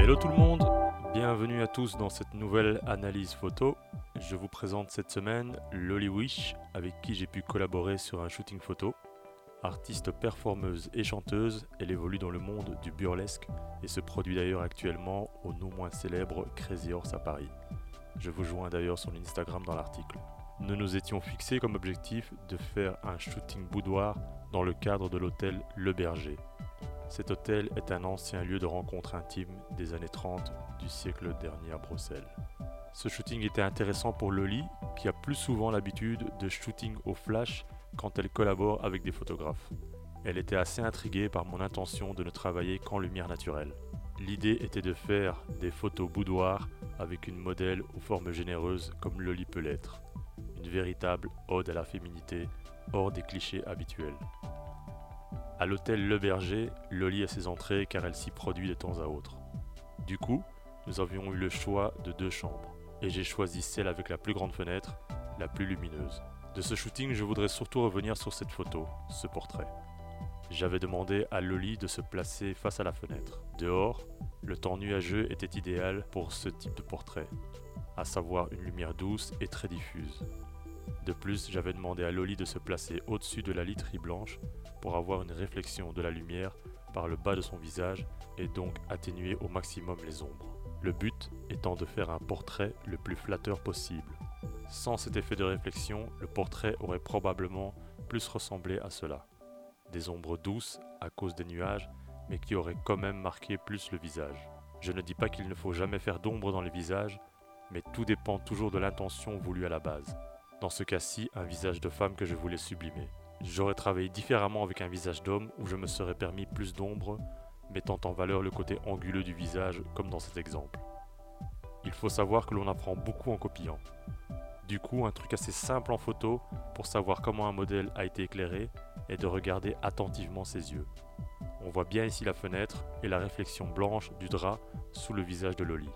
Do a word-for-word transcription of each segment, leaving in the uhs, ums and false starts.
Hello tout le monde, bienvenue à tous dans cette nouvelle analyse photo. Je vous présente cette semaine Lolly Wish, avec qui j'ai pu collaborer sur un shooting photo. Artiste performeuse et chanteuse, elle évolue dans le monde du burlesque et se produit d'ailleurs actuellement au non moins célèbre Crazy Horse à Paris. Je vous joins d'ailleurs son Instagram dans l'article. Nous nous étions fixés comme objectif de faire un shooting boudoir dans le cadre de l'hôtel Le Berger. Cet hôtel est un ancien lieu de rencontre intime des années trente du siècle dernier à Bruxelles. Ce shooting était intéressant pour Lolly, qui a plus souvent l'habitude de shooting au flash quand elle collabore avec des photographes. Elle était assez intriguée par mon intention de ne travailler qu'en lumière naturelle. L'idée était de faire des photos boudoir avec une modèle aux formes généreuses comme Lolly peut l'être. Une véritable ode à la féminité, hors des clichés habituels. À l'hôtel Le Berger, Lolly a ses entrées car elle s'y produit de temps à autre. Du coup, nous avions eu le choix de deux chambres, et j'ai choisi celle avec la plus grande fenêtre, la plus lumineuse. De ce shooting, je voudrais surtout revenir sur cette photo, ce portrait. J'avais demandé à Lolly de se placer face à la fenêtre. Dehors, le temps nuageux était idéal pour ce type de portrait, à savoir une lumière douce et très diffuse. De plus, j'avais demandé à Lolly de se placer au-dessus de la literie blanche pour avoir une réflexion de la lumière par le bas de son visage et donc atténuer au maximum les ombres. Le but étant de faire un portrait le plus flatteur possible. Sans cet effet de réflexion, le portrait aurait probablement plus ressemblé à cela. Des ombres douces à cause des nuages, mais qui auraient quand même marqué plus le visage. Je ne dis pas qu'il ne faut jamais faire d'ombre dans les visages, mais tout dépend toujours de l'intention voulue à la base. Dans ce cas-ci, un visage de femme que je voulais sublimer. J'aurais travaillé différemment avec un visage d'homme où je me serais permis plus d'ombre, mettant en valeur le côté anguleux du visage, comme dans cet exemple. Il faut savoir que l'on apprend beaucoup en copiant. Du coup, un truc assez simple en photo pour savoir comment un modèle a été éclairé est de regarder attentivement ses yeux. On voit bien ici la fenêtre et la réflexion blanche du drap sous le visage de Lolly.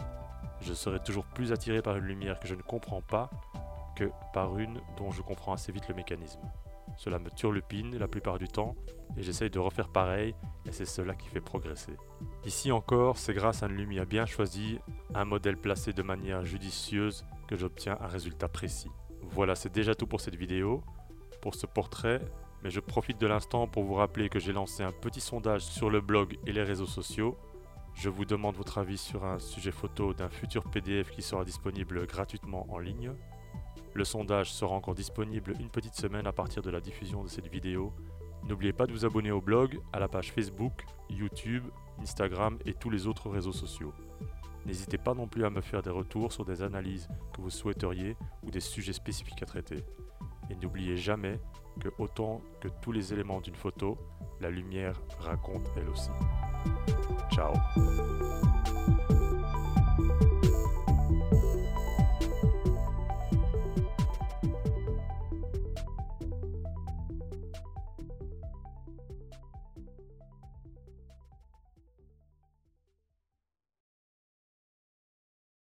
Je serai toujours plus attiré par une lumière que je ne comprends pas que par une dont je comprends assez vite le mécanisme. Cela me turlupine la plupart du temps et j'essaye de refaire pareil et c'est cela qui fait progresser. Ici encore, c'est grâce à une lumière bien choisie, un modèle placé de manière judicieuse que j'obtiens un résultat précis. Voilà, c'est déjà tout pour cette vidéo, pour ce portrait, mais je profite de l'instant pour vous rappeler que j'ai lancé un petit sondage sur le blog et les réseaux sociaux. Je vous demande votre avis sur un sujet photo d'un futur P D F qui sera disponible gratuitement en ligne. Le sondage sera encore disponible une petite semaine à partir de la diffusion de cette vidéo. N'oubliez pas de vous abonner au blog, à la page Facebook, YouTube, Instagram et tous les autres réseaux sociaux. N'hésitez pas non plus à me faire des retours sur des analyses que vous souhaiteriez ou des sujets spécifiques à traiter. Et n'oubliez jamais que autant que tous les éléments d'une photo, la lumière raconte elle aussi. Ciao.